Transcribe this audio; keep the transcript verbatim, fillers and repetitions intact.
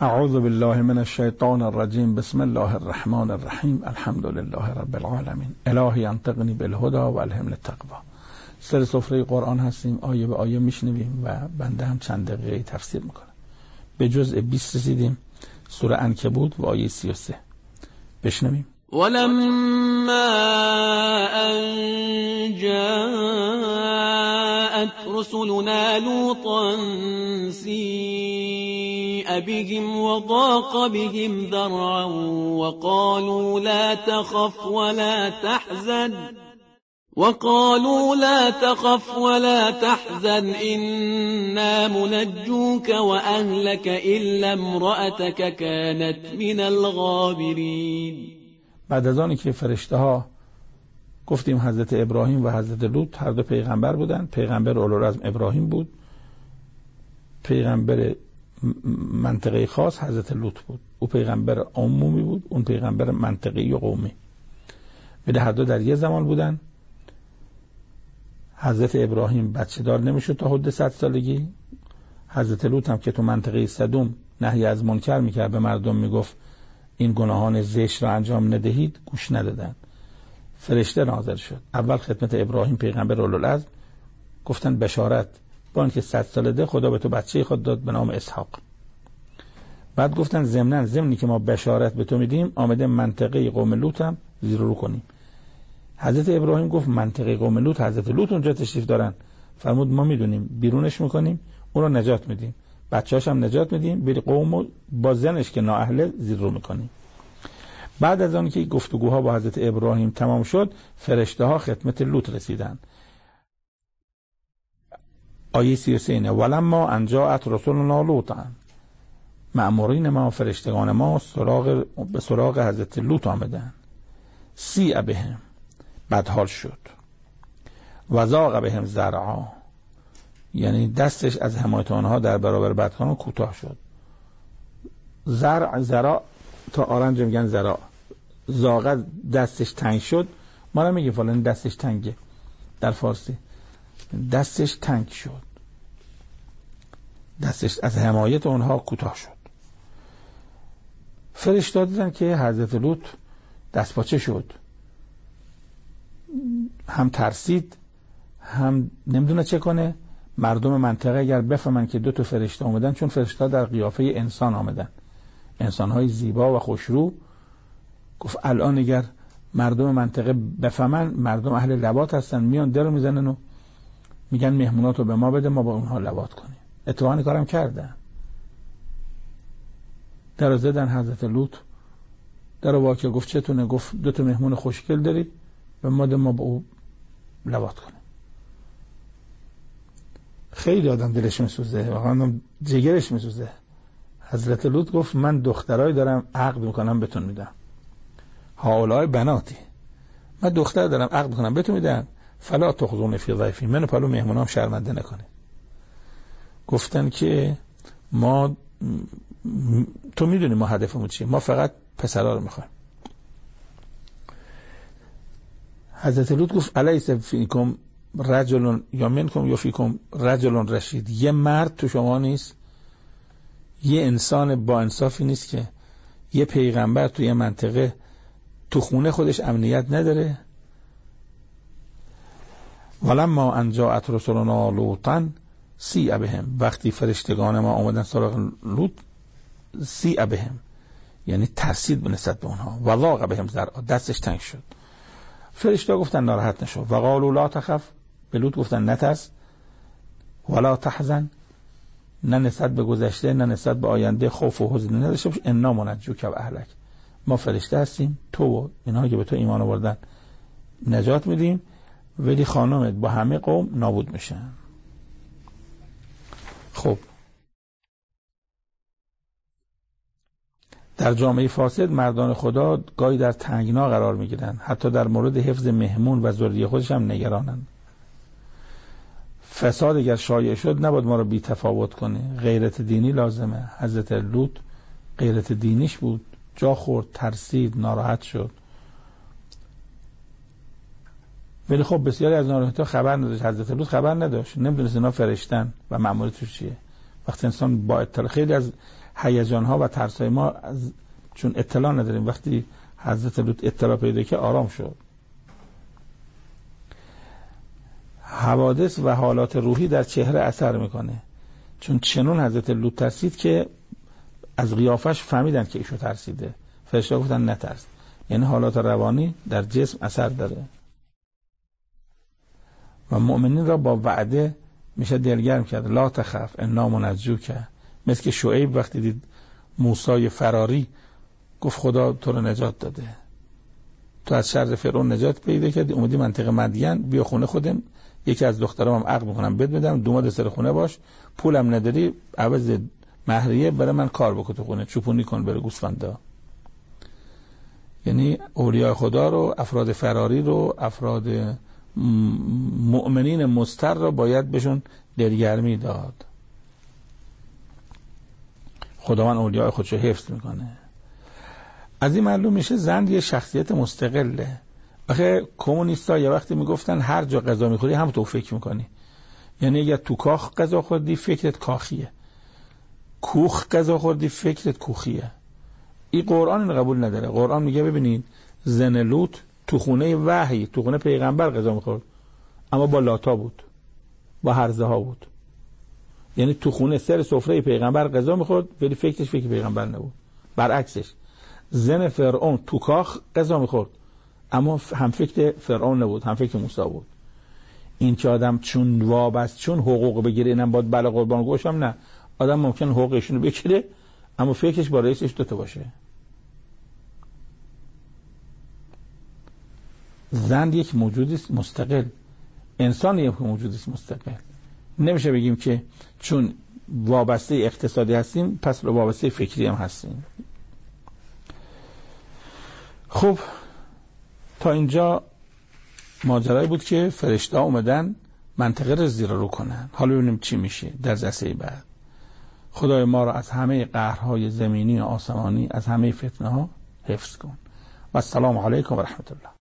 اعوذ بالله من الشیطان الرجیم. بسم الله الرحمن الرحیم. الحمد لله رب العالمین. الهی انطقنی بالهدى و الهمنی التقوی. سر سفره قرآن هستیم، آیه به آیه میشنویم و بنده هم چند دقیقه تفسیر میکنم. به جزء بیست رسیدیم، سوره عنکبوت و آیه سی و سه. بشنویم. ولما أن جاءت رسلنا لوطا سيء بهم وضاق بهم ذرعا وقالوا لا تخف ولا تحزن وقالوا لا تخف ولا تحزن إنا منجوك وأهلك إلا امرأتك كانت من الغابرين. بعد از آنی که فرشته ها گفتیم حضرت ابراهیم و حضرت لوط هر دو پیغمبر بودن. پیغمبر اولوالعزم ابراهیم بود، پیغمبر منطقه خاص حضرت لوط بود. او پیغمبر عمومی بود، اون پیغمبر منطقی و قومی. بده هر دو در یه زمان بودن. حضرت ابراهیم بچه دار نمیشد تا حد صد سالگی. حضرت لوط هم که تو منطقه سدوم نهی از منکر میکرد، به مردم میگفت این گناهان زشت را انجام ندهید، گوش ندادن. فرشته نازل شد. اول خدمت ابراهیم پیغمبر اولوالعزم گفتن بشارت، با اینکه صد ساله ده خدا به تو بچه خود داد به نام اسحاق. بعد گفتن ضمناً ضمنی که ما بشارت به تو میدیم آمده منطقه قوم لوط هم زیر رو کنیم. حضرت ابراهیم گفت منطقه قوم لوط حضرت لوط اونجا تشریف دارن. فرمود ما میدونیم، بیرونش میکنیم، اون رو نجات میدیم، بچه‌هاش هم نجات میدیم، بری قوم با زنش که نااهله زیر رو میکنیم. بعد از آن که گفتگوها با حضرت ابراهیم تمام شد، فرشته ها خدمت لوط رسیدن. آیه سی و سه اینه ولما ان جاءت رسلنا لوطا. مأمورین ما، فرشتگان ما سراغ به سراغ حضرت لوط آمدن. سیء بهم، بدحال شد. و ضاق بهم ذرعا، یعنی دستش از حمایت آنها در برابر بدخوانان کوتاه شد. زرع زرع تا آرنج میگن زرع. زاغ دستش تنگ شد. ما نمیگیم فلان دستش تنگه در فارسی. دستش تنگ شد، دستش از حمایت آنها کوتاه شد. فرشته دیدن که حضرت لوط دست پاچه شد، هم ترسید هم نمیدونه چه کنه. مردم منطقه اگر بفهمن که دو تا فرشته آمدن، چون فرشته در قیافه انسان آمدن، انسان‌های زیبا و خوشرو، گفت الان اگر مردم منطقه بفهمن مردم اهل لواط هستن، میان در رو میزنن و میگن مهموناتو به ما بده، ما با اونها لواط کنیم. اتفاقا کارم کردن. در رو زدن. حضرت لوط در رو واقع گفت چتونه؟ گفت دو تا مهمون خوشگل داری، به ما ده، ما با او لواط کنیم. خیلی آدم دلش میسوزه، واقعا جگرش میسوزه. حضرت لوط گفت من دخترای دارم عقد میکنم بهتون میدم. هؤلاء بناتی، من دختر دارم عقد میکنم بهتون میدم. فلا تخزون فی ضیفی، منو پلو مهمونام شرمنده نکنید. گفتن که ما تو میدونی ما هدفمون چیه، ما فقط پسرا رو میخوایم. حضرت لوط گفت الیس فیکم رجل یا منکم یا فیکم رجل رشید، یه مرد تو شما نیست، یه انسان با انصافی نیست که یه پیغمبر تو یه منطقه تو خونه خودش امنیت نداره؟ ولما ان جاءت رسلنا لوطا سیء بهم، وقتی فرشتگان ما آمدن سراغ لوط سیء بهم یعنی ترسید به نسبت به اونها. و ضاق بهم ذرعا، دستش تنگ شد. فرشته گفتن ناراحت نشو. و قالوا لا تخف، به لوط گفتن نترس. ولا تحزن، نه نسبت به گذشته نه نسبت به آینده خوف و حزن نداشته باش. انا منجوک و اهلک، ما فرشته هستیم، تو و اینها که به تو ایمان آوردن نجات میدیم، ولی خانمت با همه قوم نابود میشن. خب در جامعه فاسد مردان خدا گاهی در تنگنا قرار میگیرن، حتی در مورد حفظ مهمون و ذریه خودش هم نگرانن. فساد اگر شایع شد نباید ما رو بی تفاوت کنه، غیرت دینی لازمه. حضرت لوط غیرت دینیش بود، جا خورد، ترسید، ناراحت شد. ولی خب بسیاری از ناراحتی‌ها خبر نداشت. حضرت لوط خبر نداشت، نمیدونست اینا فرشتن و مأموریتش چیه. وقتی انسان با اطلاع، خیلی از هیجان ها و ترس های ما از چون اطلاع نداریم، وقتی حضرت لوط اطلاع پیدا که آرام شد. حوادث و حالات روحی در چهره اثر میکنه، چون چنون حضرت لوط ترسید که از قیافش فهمیدن که ایشو ترسیده. فرشته گفتن نترس. یعنی حالات روانی در جسم اثر داره و مؤمنین را با وعده میشه دلگرم کرد. لا تخف انا منجوک. مثل که شعیب وقتی دید موسی فراری گفت خدا تو رو نجات داده، تو از شر فرعون نجات پیدا کردی، اومدی منطقه مدین، بیا خونه خودم، یکی از دخترام هم عقد میکنم بد میدم، دوماد سر خونه باش، پولم نداری عوض مهریه برای من کار بکن تو خونه، چوپونی کن بره گوسفندا. یعنی اولیاء خدا رو، افراد فراری رو، افراد مؤمنین مستر رو باید بهشون دلگرمی داد. خداوند اولیاء خودشو حفظ میکنه. از این معلوم میشه زن یه شخصیت مستقله. آخه کمونیستا یه وقتی میگفتن هر جا غذا میخوری هم تو فکر میکنی. یعنی اگه تو کاخ غذا خوردی فکرت کاخیه، کوخ غذا خوردی فکرت کوخیه. این قرآن اینو قبول نداره. قرآن میگه ببینید زن لوط تو خونه وحی، تو خونه پیغمبر غذا میخورد، اما با لاتا بود، با هرزه ها بود. یعنی تو خونه سر سفره پیغمبر غذا میخورد ولی فکرش فکر پیغمبر نبود. برعکسش زن فرعون تو کاخ غذا میخورد اما هم فکر فرعون نبود، هم فکر موسی بود. این که آدم چون وابست چون حقوق بگیره اینم باید بلا قربان گوشم، نه، آدم ممکن حقوقشون رو بگیره اما فکرش با رئیسش دوتا باشه. زن یک موجودی است مستقل، انسان یک موجودی است مستقل. نمیشه بگیم که چون وابسته اقتصادی هستیم پس وابسته فکری هم هستیم. خب تا اینجا ماجرایی بود که فرشته اومدن منطقه رو زیر رو کنن. حالا ببینیم چی میشه در جلسه بعد. خدای ما را از همه قهرهای زمینی و آسمانی، از همه فتنه ها حفظ کن. و السلام علیکم و رحمت الله.